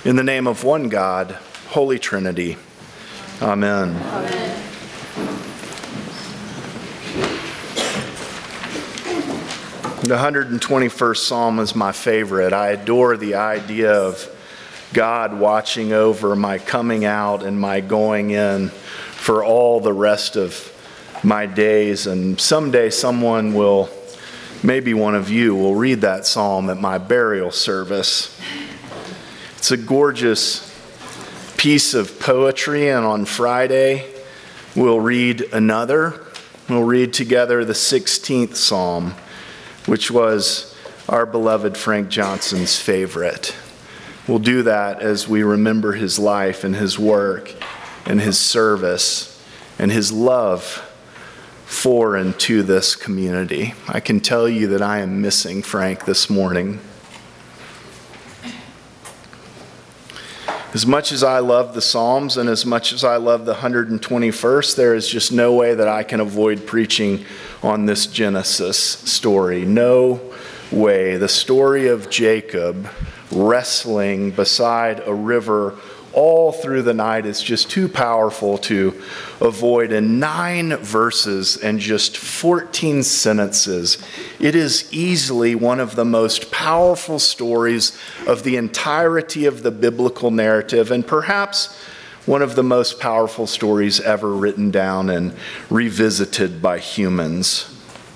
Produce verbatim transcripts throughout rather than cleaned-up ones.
In the name of one God, Holy Trinity. Amen. Amen. The one hundred twenty-first Psalm is my favorite. I adore the idea of God watching over my coming out and my going in for all the rest of my days. And someday someone will, maybe one of you, will read that psalm at my burial service. It's a gorgeous piece of poetry, and on Friday we'll read another. We'll read together the sixteenth Psalm, which was our beloved Frank Johnson's favorite. We'll do that as we remember his life and his work and his service and his love for and to this community. I can tell you that I am missing Frank this morning. As much as I love the Psalms and as much as I love the one hundred twenty-first, there is just no way that I can avoid preaching on this Genesis story. No way. The story of Jacob wrestling beside a river all through the night is just too powerful to avoid. In nine verses and just fourteen sentences, it is easily one of the most powerful stories of the entirety of the biblical narrative, and perhaps one of the most powerful stories ever written down and revisited by humans.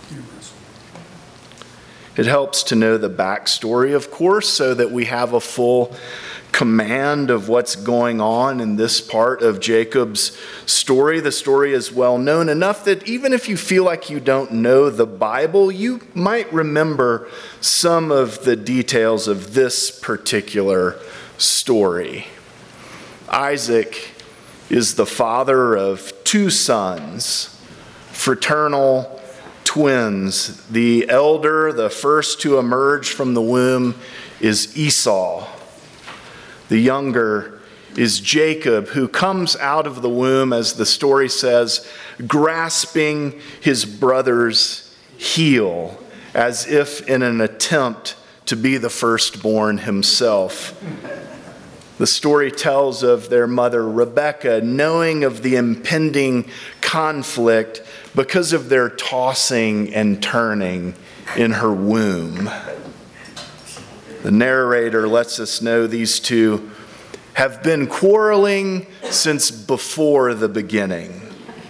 It helps to know the backstory, of course, so that we have a full command of what's going on in this part of Jacob's story. The story is well known enough that even if you feel like you don't know the Bible, you might remember some of the details of this particular story. Isaac is the father of two sons, fraternal twins. The elder, the first to emerge from the womb, is Esau. The younger is Jacob, who comes out of the womb, as the story says, grasping his brother's heel, as if in an attempt to be the firstborn himself. The story tells of their mother, Rebekah, knowing of the impending conflict because of their tossing and turning in her womb. The narrator lets us know these two have been quarreling since before the beginning.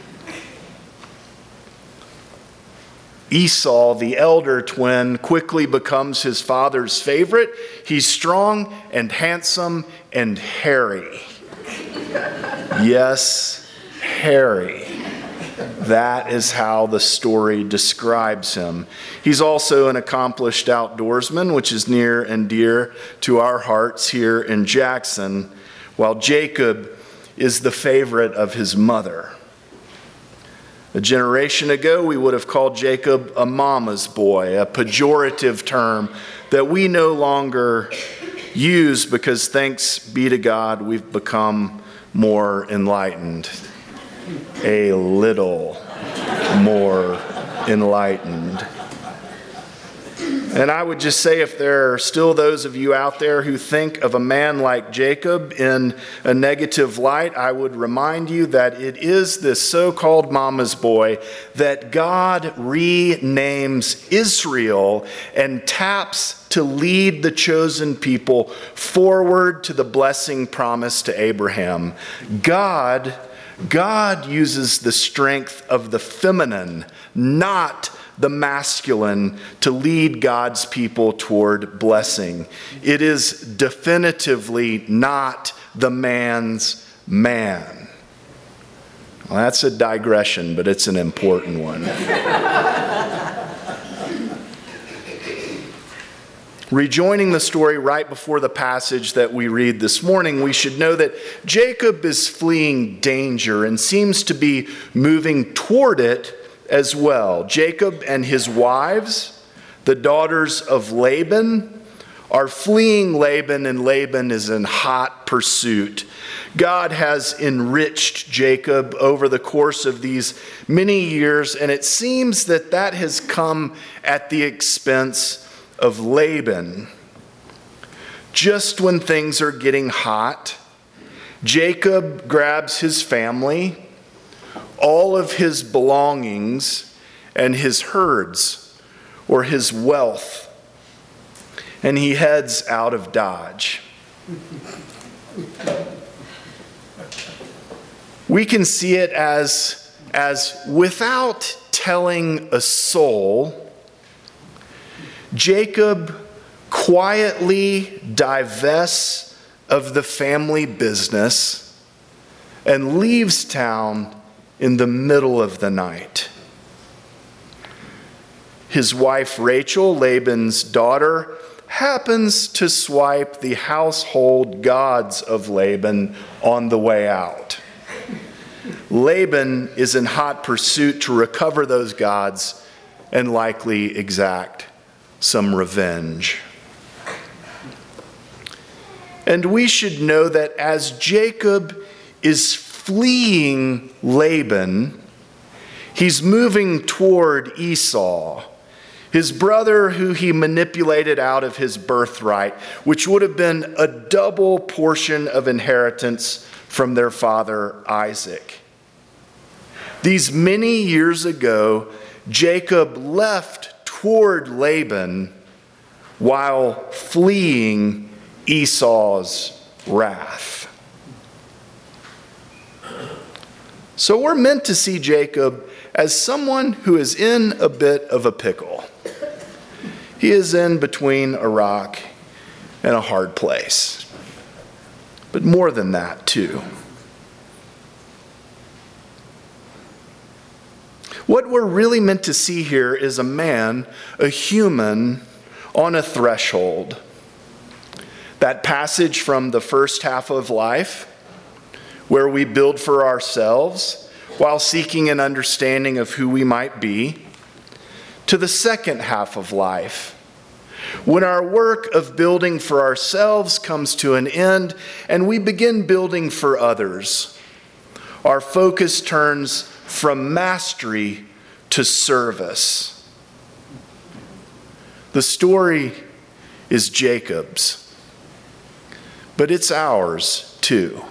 Esau, the elder twin, quickly becomes his father's favorite. He's strong and handsome and hairy. Yes, hairy. That is how the story describes him. He's also an accomplished outdoorsman, which is near and dear to our hearts here in Jackson, while Jacob is the favorite of his mother. A generation ago, we would have called Jacob a mama's boy, a pejorative term that we no longer use because, thanks be to God, we've become more enlightened. A little more enlightened. And I would just say, if there are still those of you out there who think of a man like Jacob in a negative light, I would remind you that it is this so-called mama's boy that God renames Israel and taps to lead the chosen people forward to the blessing promised to Abraham. God God uses the strength of the feminine, not the masculine, to lead God's people toward blessing. It is definitively not the man's man. Well, that's a digression, but it's an important one. Rejoining the story right before the passage that we read this morning, we should know that Jacob is fleeing danger and seems to be moving toward it as well. Jacob and his wives, the daughters of Laban, are fleeing Laban, and Laban is in hot pursuit. God has enriched Jacob over the course of these many years, and it seems that that has come at the expense of Laban. just when things are getting hot, Jacob grabs his family, all of his belongings, and his herds, or his wealth, and he heads out of Dodge. We can see it as, as without telling a soul, Jacob quietly divests of the family business and leaves town in the middle of the night. His wife Rachel, Laban's daughter, happens to swipe the household gods of Laban on the way out. Laban is in hot pursuit to recover those gods and likely exact some revenge. And we should know that as Jacob is fleeing Laban, he's moving toward Esau, his brother who he manipulated out of his birthright, which would have been a double portion of inheritance from their father Isaac. These many years ago, Jacob left toward Laban while fleeing Esau's wrath. So we're meant to see Jacob as someone who is in a bit of a pickle. He is in between a rock and a hard place. But more than that, too. What we're really meant to see here is a man, a human, on a threshold. That passage from the first half of life, where we build for ourselves while seeking an understanding of who we might be, to the second half of life, when our work of building for ourselves comes to an end and we begin building for others. Our focus turns from mastery to service. The story is Jacob's, but it's ours too.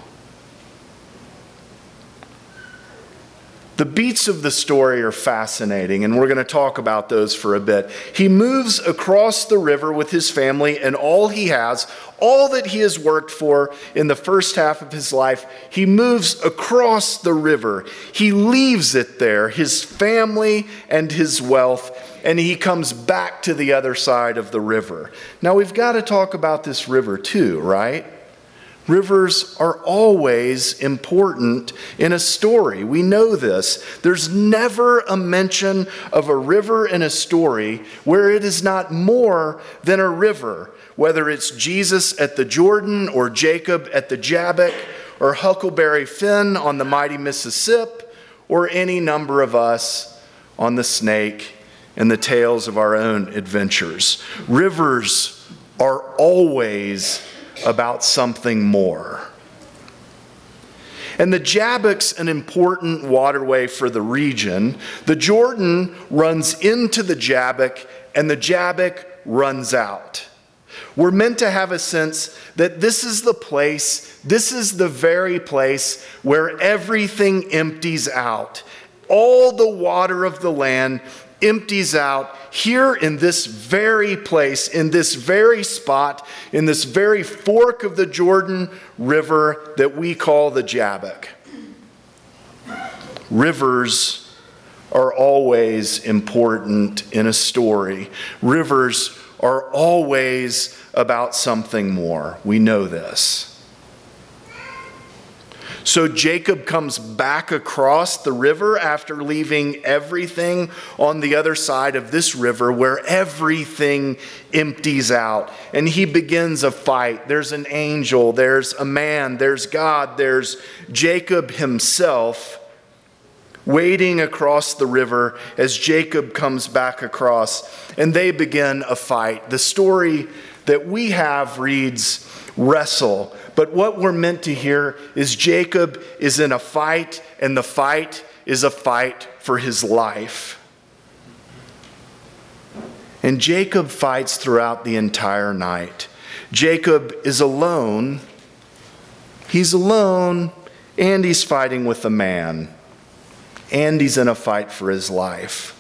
The beats of the story are fascinating, and we're going to talk about those for a bit. He moves across the river with his family and all he has, all that he has worked for in the first half of his life. He moves across the river. He leaves it there, his family and his wealth, and he comes back to the other side of the river. Now, we've got to talk about this river too, right? Rivers are always important in a story. We know this. There's never a mention of a river in a story where it is not more than a river, whether it's Jesus at the Jordan or Jacob at the Jabbok or Huckleberry Finn on the mighty Mississippi or any number of us on the Snake and the tales of our own adventures. Rivers are always about something more. And the Jabbok's an important waterway for the region. The Jordan runs into the Jabbok, and the Jabbok runs out. We're meant to have a sense that this is the place, this is the very place where everything empties out. All the water of the land empties out here in this very place, in this very spot, in this very fork of the Jordan River that we call the Jabbok. Rivers are always important in a story. Rivers are always about something more. We know this. So Jacob comes back across the river after leaving everything on the other side of this river where everything empties out. And he begins a fight. There's an angel, there's a man, there's God, there's Jacob himself wading across the river as Jacob comes back across. And they begin a fight. The story that we have reads, wrestle. But what we're meant to hear is Jacob is in a fight, and the fight is a fight for his life. And Jacob fights throughout the entire night. Jacob is alone. He's alone, and he's fighting with a man. And he's in a fight for his life.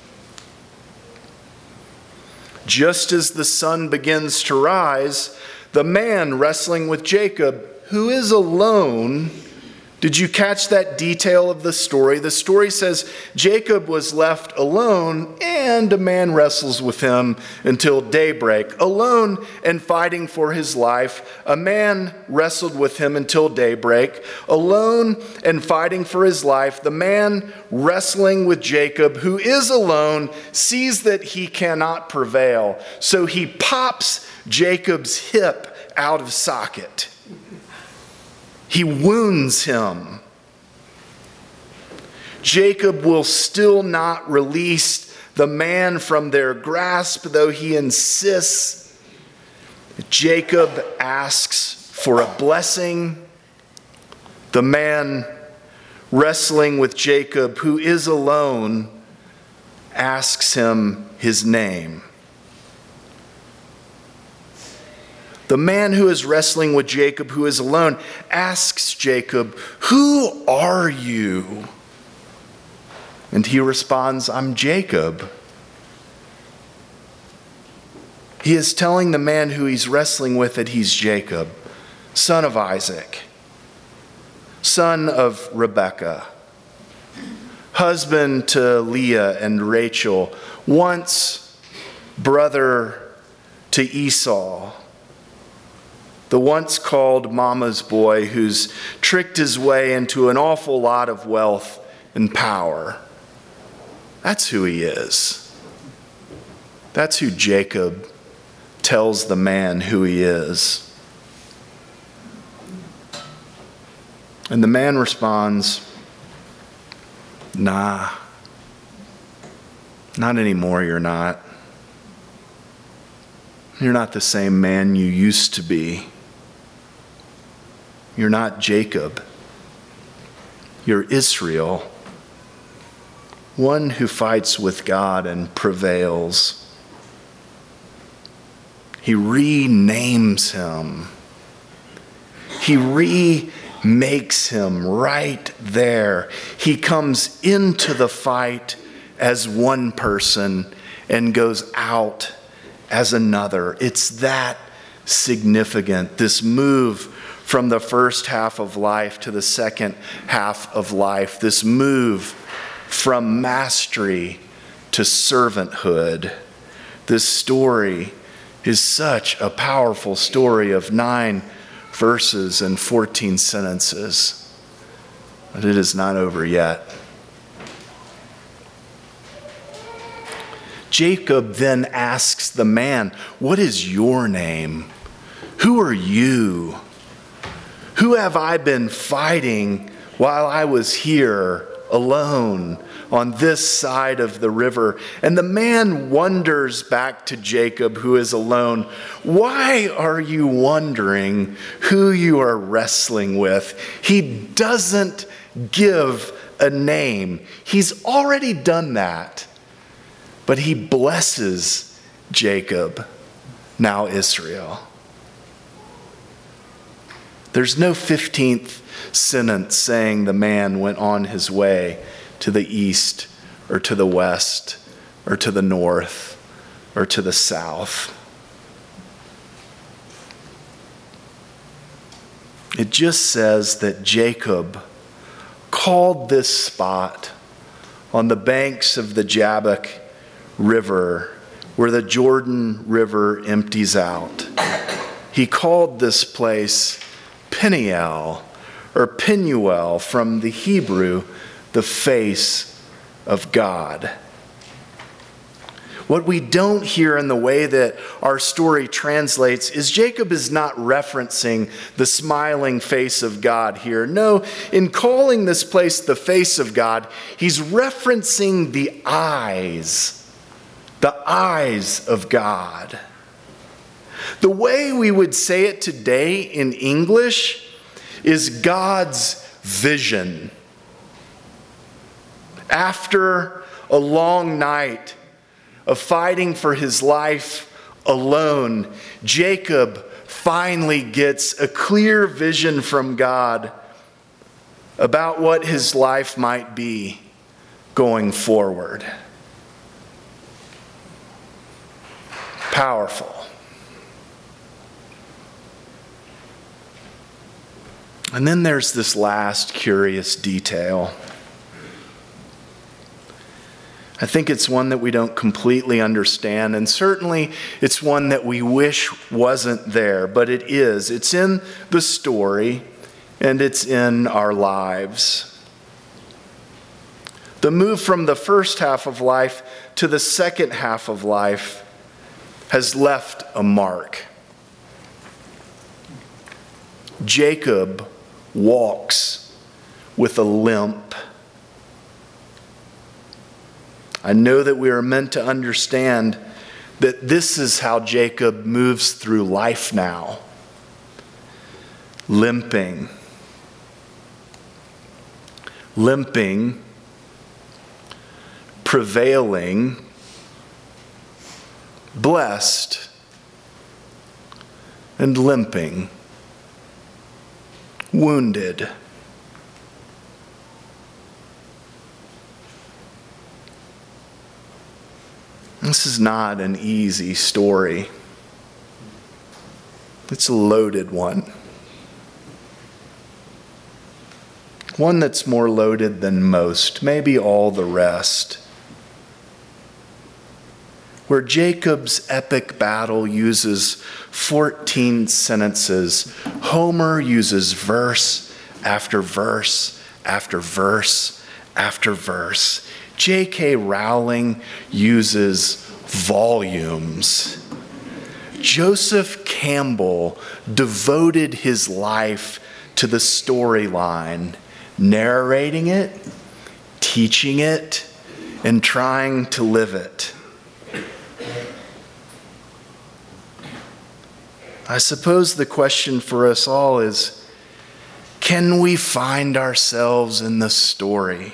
Just as the sun begins to rise, the man wrestling with Jacob, who is alone. Did you catch that detail of the story? The story says Jacob was left alone, and a man wrestles with him until daybreak. Alone and fighting for his life, a man wrestled with him until daybreak. Alone and fighting for his life, the man wrestling with Jacob, who is alone, sees that he cannot prevail. So he pops Jacob's hip out of socket. He wounds him. Jacob will still not release the man from their grasp, though he insists. Jacob asks for a blessing. The man wrestling with Jacob, who is alone, asks him his name. The man who is wrestling with Jacob, who is alone, asks Jacob, "Who are you?" And he responds, "I'm Jacob." He is telling the man who he's wrestling with that he's Jacob, son of Isaac, son of Rebekah, husband to Leah and Rachel, once brother to Esau, the once called mama's boy who's tricked his way into an awful lot of wealth and power. That's who he is. That's who Jacob tells the man who he is. And the man responds, "Nah, not anymore, you're not. You're not the same man you used to be. You're not Jacob. You're Israel, one who fights with God and prevails." He renames him. He remakes him right there. He comes into the fight as one person and goes out as another. It's that significant, this move from the first half of life to the second half of life, this move from mastery to servanthood. This story is such a powerful story of nine verses and fourteen sentences. But it is not over yet. Jacob then asks the man, "What is your name? Who are you? Who have I been fighting while I was here alone on this side of the river?" And the man wonders back to Jacob, who is alone, "Why are you wondering who you are wrestling with?" He doesn't give a name. He's already done that. But he blesses Jacob, now Israel. There's no fifteenth sentence saying the man went on his way to the east or to the west or to the north or to the south. It just says that Jacob called this spot on the banks of the Jabbok River, where the Jordan River empties out. He called this place Peniel, or Penuel, from the Hebrew, the face of God. What we don't hear in the way that our story translates is Jacob is not referencing the smiling face of God here. No, in calling this place the face of God, he's referencing the eyes, the eyes of God. The way we would say it today in English is God's vision. After a long night of fighting for his life alone, Jacob finally gets a clear vision from God about what his life might be going forward. Powerful. And then there's this last curious detail. I think it's one that we don't completely understand, and certainly it's one that we wish wasn't there, but it is. It's in the story, and it's in our lives. The move from the first half of life to the second half of life has left a mark. Jacob walks with a limp. I know that we are meant to understand that this is how Jacob moves through life now. Limping. Limping, prevailing, blessed, and limping, wounded. This is not an easy story. It's a loaded one. One that's more loaded than most, maybe all the rest. Where Jacob's epic battle uses fourteen sentences, Homer uses verse after verse after verse after verse. J K Rowling uses volumes. Joseph Campbell devoted his life to the storyline, narrating it, teaching it, and trying to live it. I suppose the question for us all is, can we find ourselves in the story?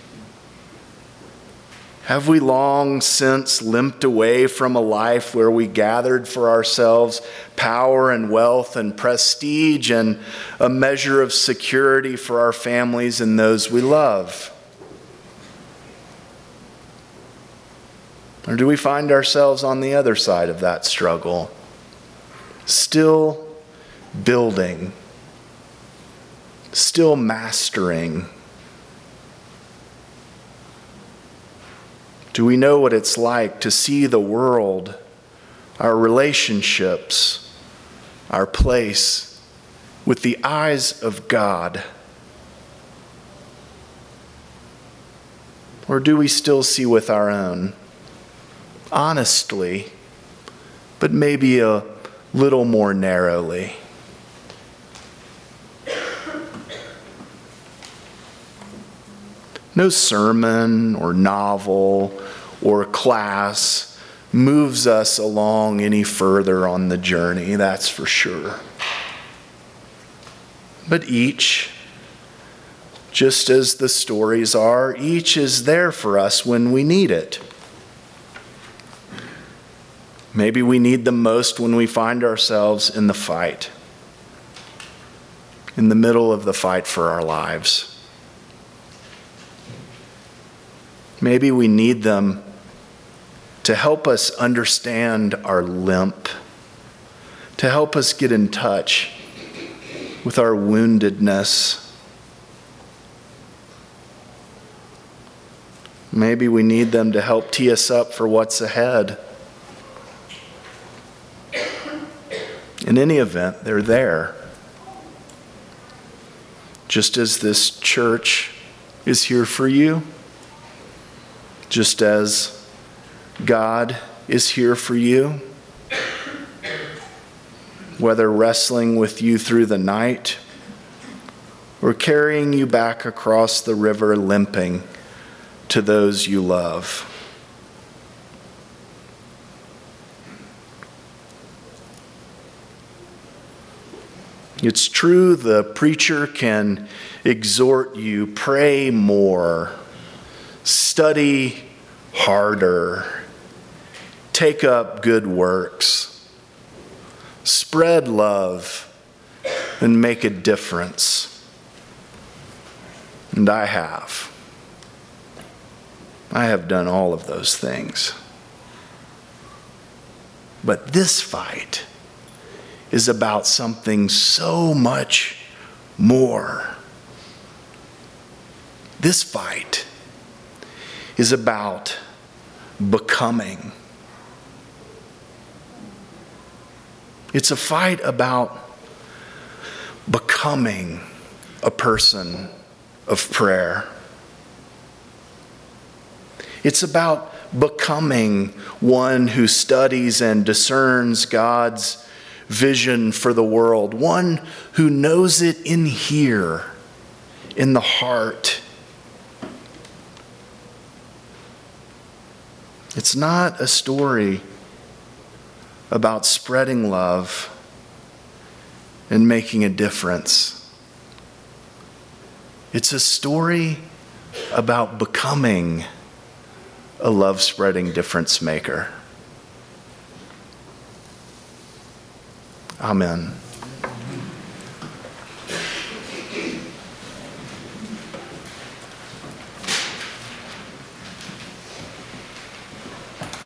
Have we long since limped away from a life where we gathered for ourselves power and wealth and prestige and a measure of security for our families and those we love? Or do we find ourselves on the other side of that struggle, still building, still mastering? Do we know what it's like to see the world, our relationships, our place with the eyes of God? Or do we still see with our own? Honestly, but maybe a little more narrowly. No sermon or novel or class moves us along any further on the journey, that's for sure. But each, just as the stories are, each is there for us when we need it. Maybe we need them most when we find ourselves in the fight, in the middle of the fight for our lives. Maybe we need them to help us understand our limp, to help us get in touch with our woundedness. Maybe we need them to help tee us up for what's ahead. In any event, they're there. Just as this church is here for you, just as God is here for you, whether wrestling with you through the night or carrying you back across the river limping to those you love. It's true the preacher can exhort you, pray more, study harder, take up good works, spread love, and make a difference. And I have. I have done all of those things. But this fight is about something so much more. This fight is about becoming. It's a fight about becoming a person of prayer. It's about becoming one who studies and discerns God's vision for the world, one who knows it in here, in the heart. It's not a story about spreading love and making a difference. It's a story about becoming a love-spreading difference maker. Amen.